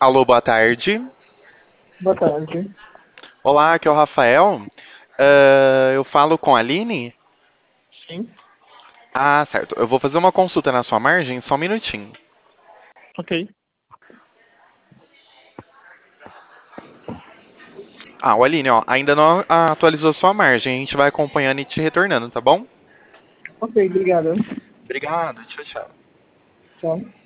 Alô, boa tarde. Boa tarde. Olá, aqui é o Rafael. Eu falo com a Aline? Sim, Ah, certo. Eu vou fazer uma consulta na sua margem, só um minutinho. ok. Ah, o Aline, ó, ainda não atualizou sua margem. A gente vai acompanhando e te retornando, tá bom? Ok, obrigado. Obrigado, tchau, tchau. Tchau.